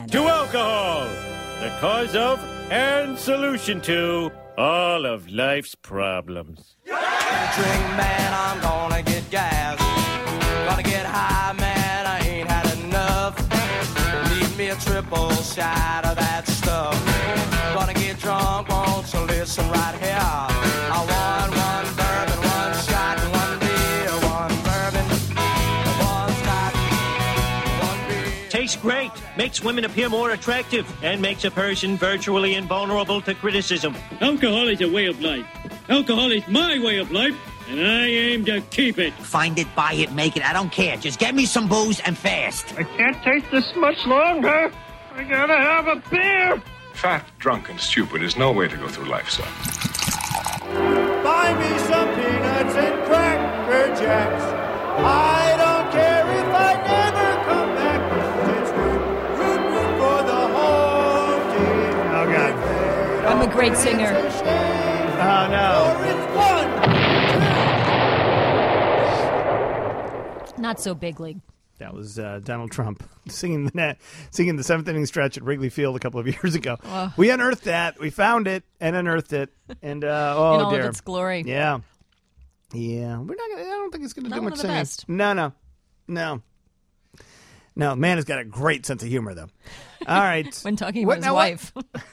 to alcohol, the cause of and solution to all of life's problems. Drink, man, I'm gonna get gas. Gonna get high, man, I ain't had enough. Need me a triple shot of that stuff. Gonna get drunk, won't you listen right here? I want one bourbon, one shot, one beer, one bourbon, one scotch, one beer. Tastes great, makes women appear more attractive, and makes a person virtually invulnerable to criticism. Alcohol is a way of life. Alcohol is my way of life, and I aim to keep it. Find it, buy it, make it. I don't care. Just get me some booze and fast. I can't take this much longer. I gotta have a beer. Fat, drunk, and stupid is no way to go through life, son. Buy me some peanuts and Cracker Jacks. I don't care if I never come back. It's root for the whole team. Oh, God. I'm a great singer. Oh, no. Not so big league. That was Donald Trump singing the seventh inning stretch at Wrigley Field a couple of years ago. We unearthed that. We found it and unearthed it. And in all dear. of its glory. Yeah. Yeah. We're not gonna, I don't think it's going to do much singing. Best. No. Man has got a great sense of humor, though. All right. When talking about his wife.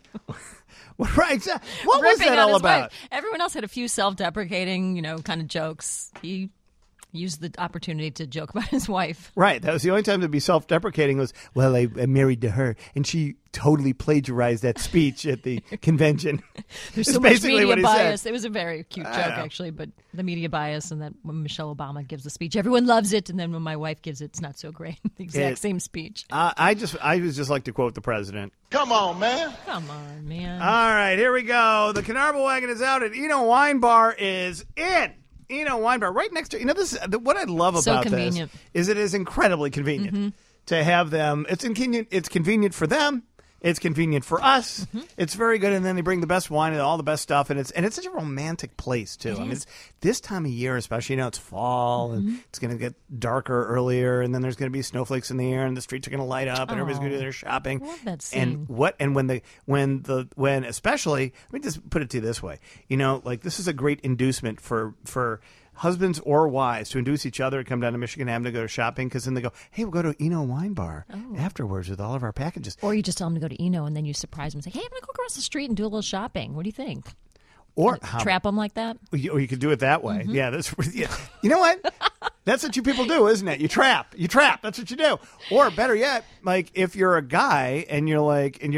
Right. What was that all about? Wife. Everyone else had a few self-deprecating, kind of jokes. He used the opportunity to joke about his wife. Right. That was the only time to be self-deprecating was, well, I'm married to her, and she totally plagiarized that speech at the convention. There's so much media bias. It was a very cute joke, actually, but the media bias and that when Michelle Obama gives a speech, everyone loves it, and then when my wife gives it, it's not so great. The exact same speech. I would just like to quote the president. Come on, man. Come on, man. All right, here we go. The Carnarvon Wagon is out, and Eno Wine Bar is in. Eno Wine Bar, right next to this. What I love about this is it is incredibly convenient to have them. It's convenient. It's convenient for them. It's convenient for us. It's very good, and then they bring the best wine and all the best stuff, and it's such a romantic place too. It's this time of year, especially. It's fall, and it's going to get darker earlier, and then there's going to be snowflakes in the air, and the streets are going to light up, and everybody's going to do their shopping. I love that scene. When especially, let me just put it to you this way. This is a great inducement for husbands or wives to induce each other to come down to Michigan Avenue to go to shopping, because then they go, hey, we'll go to Eno Wine Bar afterwards with all of our packages. Or you just tell them to go to Eno, and then you surprise them and say, hey, I'm going to go across the street and do a little shopping. What do you think? Or trap them like that? Or you could do it that way. Yeah, you know what? That's what you people do, isn't it? You trap. That's what you do. Or better yet, if you're a guy and you're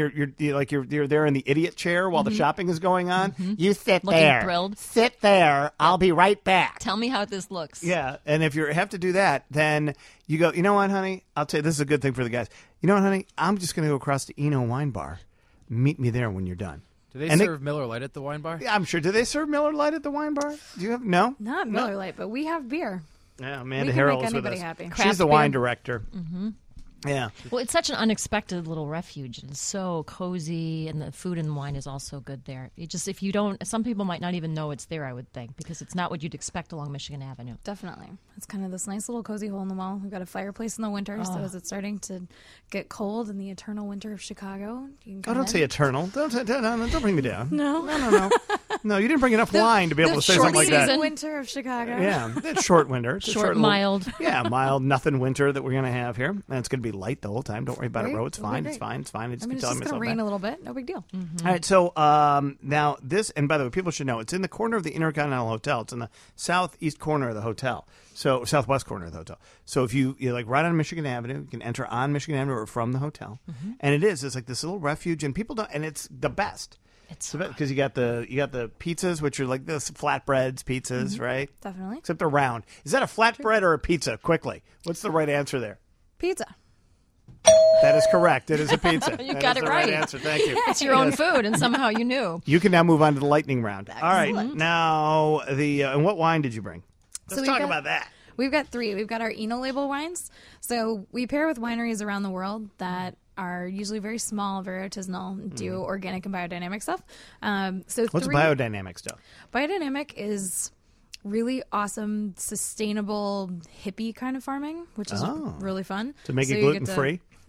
there in the idiot chair while the shopping is going on, you sit Looking there. Thrilled. Sit there. I'll be right back. Tell me how this looks. Yeah, and if you have to do that, then you go, you know what, honey? I'll tell you, this is a good thing for the guys. You know what, honey? I'm just going to go across to Eno Wine Bar. Meet me there when you're done. Do they serve Miller Lite at the wine bar? Yeah, I'm sure. Do they serve Miller Lite at the wine bar? Do you have no? Not Miller Lite, but we have beer. Yeah, Amanda Harrell is with us. Happy. She's the wine director. Yeah. Well, it's such an unexpected little refuge. It's so cozy, and the food and wine is also good there. If you don't, some people might not even know it's there, I would think, because it's not what you'd expect along Michigan Avenue. Definitely. It's kind of this nice little cozy hole in the wall. We've got a fireplace in the winter, so as it's starting to get cold in the eternal winter of Chicago, you can don't say eternal. Don't bring me down. No. No, you didn't bring enough wine to be able to say something like that. The winter of Chicago. Yeah, it's short winter. It's short, mild. Mild, nothing winter that we're going to have here. And it's going to be light the whole time. Don't worry about it, Ro. It's fine. It's fine. It's fine. It's just going to rain a little bit. No big deal. All right, so now this, and by the way, people should know, it's in the corner of the Intercontinental Hotel. It's in the southeast corner of the hotel. So southwest corner of the hotel. So if you're right on Michigan Avenue, you can enter on Michigan Avenue or from the hotel. And it's like this little refuge, and people don't, and it's the best. It's because you got the pizzas, which are like this flatbreads, pizzas, right? Definitely. Except they're round. Is that a flatbread or a pizza? Quickly, what's the right answer there? Pizza. That is correct. It is a pizza. You got it right. Answer. Thank you. It's your own food, and somehow you knew. You can now move on to the lightning round. Excellent. All right. Now and what wine did you bring? Let's talk about that. We've got 3. We've got our Eno label wines. So we pair with wineries around the world that are usually very small, very artisanal, do organic and biodynamic stuff. What's biodynamic stuff? Biodynamic is really awesome, sustainable, hippie kind of farming, which is really fun. To make it gluten-free?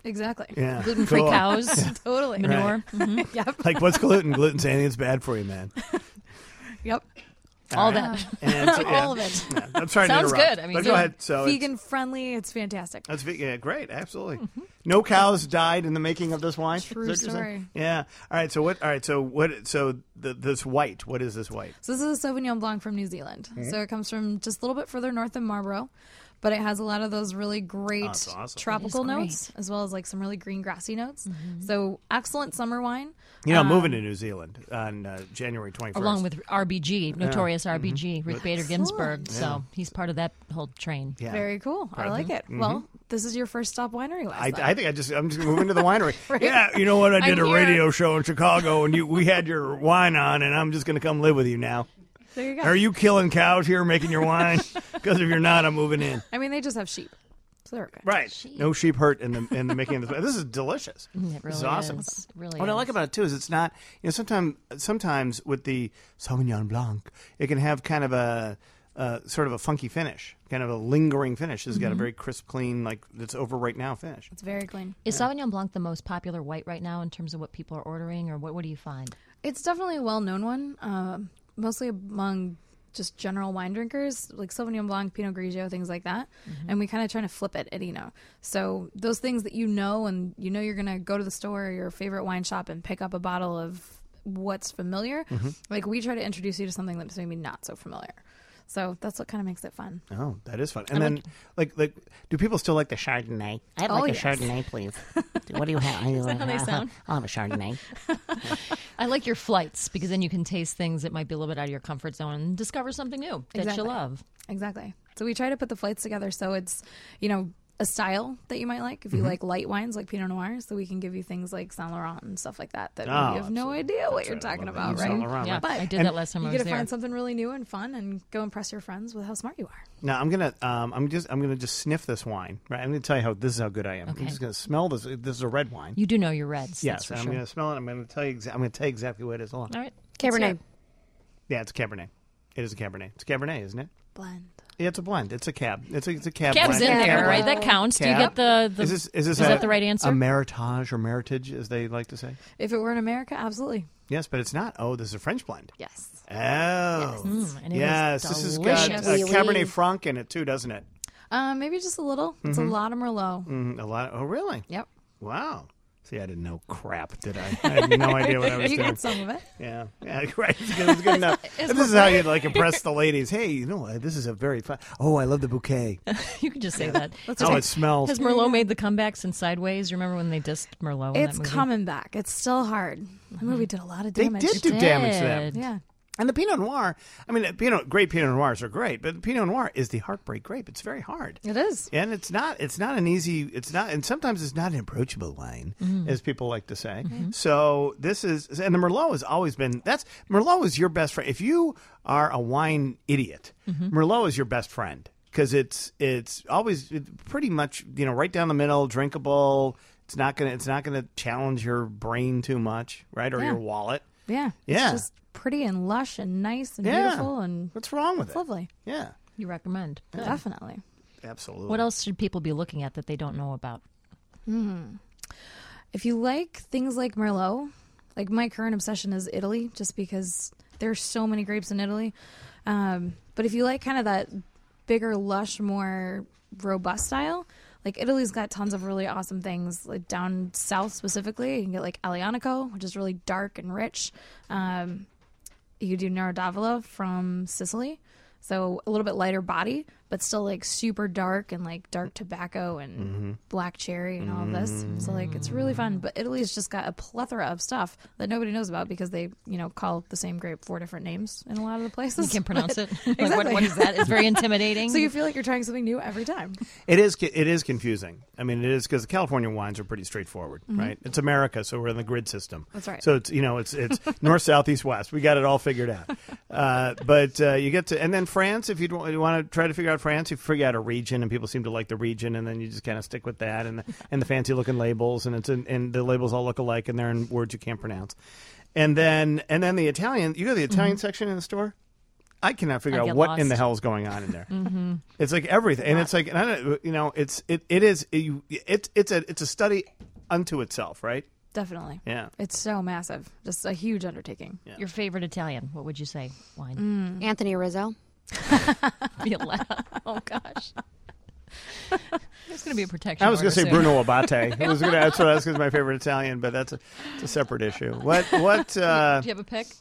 Exactly. Yeah. Gluten-free Cool. cows. Totally. Manure. Right. Mhm. Yep. Like, what's gluten? Gluten's anything that's bad for you, man. Yep. All right. that. And so, All of it. Yeah, I'm sorry Sounds to interrupt. good. I mean, but good. go ahead. So it's- Vegan friendly. It's fantastic. That's yeah, great, absolutely. No cows died in the making of this wine. True Is that what you're saying? story. Yeah. All right. So what? All right. So what? So this white. What is this white? So this is a Sauvignon Blanc from New Zealand. So it comes from just a little bit further north than Marlborough, but it has a lot of those really great that's awesome. tropical It is great. notes, as well as like some really green grassy notes. So excellent summer wine. You know, I'm moving to New Zealand on January 21st. Along with RBG, notorious RBG, Rick Bader Ginsburg. Excellent. So he's part of that whole train. Yeah. Very cool. I like it. Well, this is your first stop winery wise. I think I'm just moving to the winery. Yeah, you know what? I did I'm a here. radio show in Chicago, and we had your wine on, and I'm just going to come live with you now. There you go. Are you killing cows here making your wine? Because if you're not, I'm moving in. I mean, they just have sheep, so they're okay. Right. No sheep hurt in the making of this wine. This is delicious. It really This is awesome. is. It really What I is. like about it too is it's not, sometimes with the Sauvignon Blanc, it can have kind of a sort of a funky finish, kind of a lingering finish. It's got a very crisp, clean, like it's over right now finish. It's very clean. Is Sauvignon Blanc the most popular white right now in terms of what people are ordering, or what do you find? It's definitely a well-known one, mostly among just general wine drinkers, like Sauvignon Blanc, Pinot Grigio, things like that. And we kind of try to flip it at Eno. So those things that and you're going to go to the store or your favorite wine shop and pick up a bottle of what's familiar. Like we try to introduce you to something that's maybe not so familiar. So that's what kind of makes it fun. Oh, that is fun. And then, like, do people still like the Chardonnay? I'd Oh, like yes. a Chardonnay, please. What do you have? Is that how they sound? I'll have a Chardonnay. I like your flights because then you can taste things that might be a little bit out of your comfort zone and discover something new that Exactly. you love. Exactly. So we try to put the flights together so it's, a style that you might like if you like light wines like Pinot Noir. So we can give you things like Saint Laurent and stuff like that maybe you have no idea what you're talking about, right? Saint Laurent, Yeah, right? But I did that last time I You was get to there. find something really new and fun and go impress your friends with how smart you are. Now I'm gonna just sniff this wine. Right, I'm gonna tell you this is how good I am. Okay. I'm just gonna smell this. This is a red wine. You do know your reds. Yes, that's for and I'm sure. gonna smell it. I'm gonna tell you. I'm gonna tell you exactly what it is. Hold on. All right. Cabernet. Yeah, it's a Cabernet. It is a Cabernet. It's a Cabernet, isn't it? Blend. Yeah, it's a blend. It's a cab. It's a cab. Cab's blend. in there, Cab right? blend. That counts. Do you Cab? get the Is this that the right answer? A meritage or meritage, as they like to say. If it were in America, absolutely. Yes, but it's not. Oh, this is a French blend. Yes. Oh, and it yes. is This has got delicious. Cabernet Franc in it too, doesn't it? Maybe just a little. It's a lot of Merlot. A lot. Oh, really? Yep. Wow. See, I didn't know crap, did I? I had no idea what I was You doing. get some of it. Yeah, right. It's good enough. This is how you like impress the ladies. Hey, this is a very fun. Oh, I love the bouquet. You could just say that. Oh, it smells. Has Merlot made the comeback since Sideways? You remember when they dissed Merlot in It's that movie? coming back. It's still hard. The movie did a lot of They damage. did do damage to them. Yeah. And the Pinot Noir, I mean, great Pinot Noirs are great, but the Pinot Noir is the heartbreak grape. It's very hard. It is. And it's not an easy, and sometimes it's not an approachable wine, as people like to say. So this is, and the Merlot has always been, Merlot is your best friend. If you are a wine idiot, Merlot is your best friend because it's always pretty much, right down the middle, drinkable. It's not gonna challenge your brain too much, right? Or Yeah. your wallet. Yeah. Yeah. It's just pretty and lush and nice and Yeah. beautiful and What's wrong with it's it? lovely. Yeah, You recommend. Definitely. absolutely. What else should people be looking at that they don't know about? If you like things like Merlot, like my current obsession is Italy, just because there's so many grapes in Italy. But if you like kind of that bigger, lush, more robust style, like Italy's got tons of really awesome things. Like down south specifically, you can get like Aglianico, which is really dark and rich. You could do Nero d'Avola from Sicily. So a little bit lighter body, but still like super dark and like dark tobacco and black cherry and all of this. So like it's really fun. But Italy's just got a plethora of stuff that nobody knows about because they, call the same grape 4 different names in a lot of the places. You can't pronounce it. Like, Exactly. what is that? It's very intimidating. So you feel like you're trying something new every time. It is confusing. I mean, it is because the California wines are pretty straightforward, right? It's America, so we're in the grid system. That's right. So it's north, south, east, west. We got it all figured out. But you get to, and then France. If you want to try to figure out France, you figure out a region, and people seem to like the region, and then you just kind of stick with that, and the fancy looking labels, and and the labels all look alike, and they're in words you can't pronounce. And then the Italian. You go to the Italian section in the store. I cannot figure I out get what in the lost. hell is going on in there. Mm-hmm. It's like everything, and it's like, and I don't, you know, it's a study unto itself, right? Definitely. Yeah. It's so massive. Just a huge undertaking. Yeah. Your favorite Italian? What would you say? Wine. Anthony Rizzo. Violetta. Oh gosh. There's going to be a protection. I was going to say order soon. Bruno Abate. That's what I was going to my favorite Italian, but it's a separate issue. What? Do you have a pick?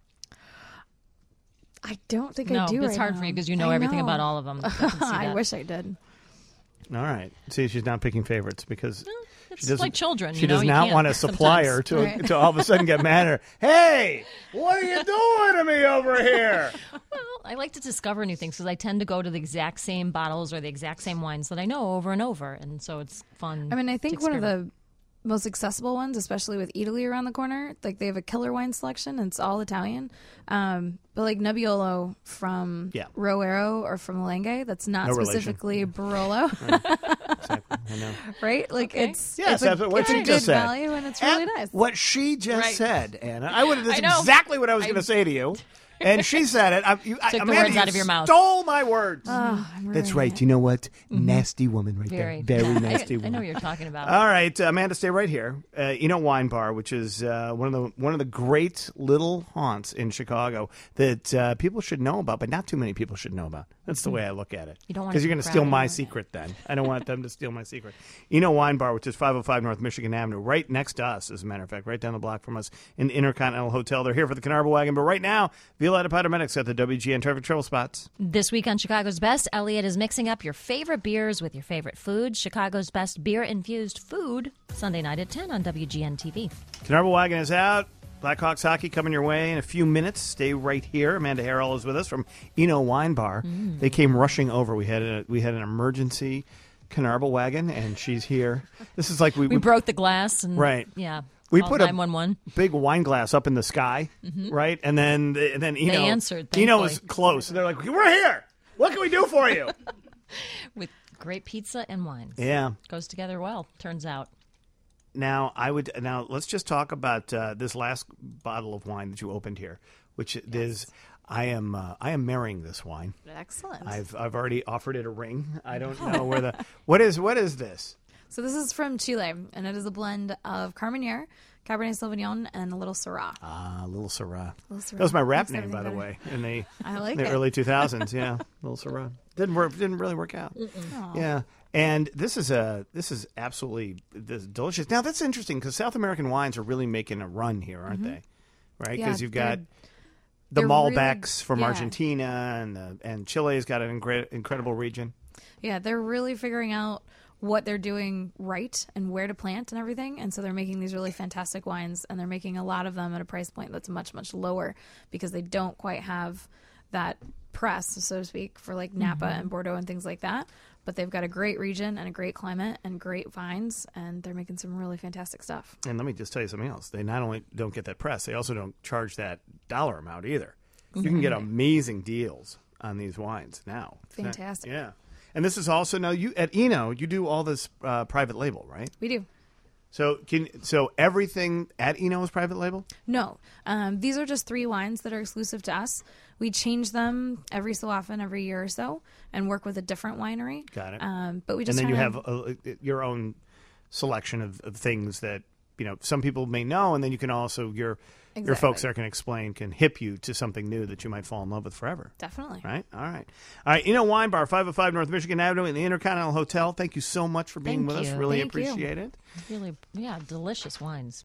I don't think No, I do. it's right hard now. for you because you know I everything about all of them. I can see I that. wish I did. All right. See, she's not picking favorites because It's like children. She you know, does you not can't want a supplier sometimes. to all of a sudden get mad at her. Hey, what are you doing to me over here? Well, I like to discover new things because I tend to go to the exact same bottles or the exact same wines that I know over and over, and so it's fun. I mean, I think to one of experiment. the most accessible ones, especially with Italy around the corner, like they have a killer wine selection and it's all Italian. But like Nebbiolo from Roero or from Langhe, that's not No specifically Barolo. Exactly. I know. Right? Like it's Yes, it's that's a, what it's she a good just said. value and it's really nice. What she just Right. said, Anna. I would have. That's I know. exactly what I was going to say to you. And she said it. Took the Amanda, words out you of your mouth. Stole my words. Oh, That's right. You know what? Nasty woman right Very, there. Very yeah. nasty I woman. know what you're talking about. All right, Amanda, stay right here. Eno Wine Bar, which is one of the great little haunts in Chicago that people should know about, but not too many people should know about. That's the way I look at it. You don't want because to you're be going to steal crowded my on secret. Then I don't want them to steal my secret. Eno Wine Bar, which is 505 North Michigan Avenue, right next to us, as a matter of fact, right down the block from us in the Intercontinental Hotel. They're here for the Carnarvon Wagon, but right now, Violetta Paramedics at the WGN Traffic Travel Spots. This week on Chicago's Best, Elliot is mixing up your favorite beers with your favorite foods. Chicago's Best Beer-Infused Food, Sunday night at 10 on WGN TV. Carnarvon Wagon is out. Blackhawks hockey coming your way in a few minutes. Stay right here. Amanda Harrell is with us from Eno Wine Bar. They came rushing over. We had an emergency Carnarvon Wagon, and she's here. This is like We broke the glass. And, Right. Yeah. We called put a 911. big wine glass up in the sky, right? And then Eno, answered, Eno was thankfully. close. They're like, "We're here. What can we do for you?" With great pizza and wines. Yeah. Goes together well, turns out. Now let's just talk about this last bottle of wine that you opened here, which is I am marrying this wine. Excellent. I've already offered it a ring. I don't know where what is this? So this is from Chile, and it is a blend of Carmenere, Cabernet Sauvignon, and a little Syrah. Ah, Little Syrah. Little Syrah. That was my rap Makes name, by the everything way, in the I like the it. early 2000s. Yeah, Little Syrah. Didn't really work out. Yeah, and this is absolutely delicious. Now that's interesting because South American wines are really making a run here, aren't they? Right? Yeah, Because you've got the they're Malbecs really- from yeah. Argentina, and Chile's got an incredible region. Yeah, they're really figuring out what they're doing right and where to plant and everything. And so they're making these really fantastic wines, and they're making a lot of them at a price point that's much, much lower because they don't quite have that press, so to speak, for like Napa and Bordeaux and things like that. But they've got a great region and a great climate and great vines, and they're making some really fantastic stuff. And let me just tell you something else. They not only don't get that press, they also don't charge that dollar amount either. You can get amazing deals on these wines now. Fantastic. Yeah. And this is also now you at Eno, you do all this private label, right? We do. So everything at Eno is private label? No. These are just 3 wines that are exclusive to us. We change them every so often, every year or so, and work with a different winery. Got it. But we just and then you kinda- have your own selection of things that some people may know, and then you can also your folks there can explain, can hip you to something new that you might fall in love with forever. Definitely. Right? All right. Eno Wine Bar, 505 North Michigan Avenue in the Intercontinental Hotel. Thank you so much for being Thank with us. you. Really Thank you. appreciate it. Really, delicious wines.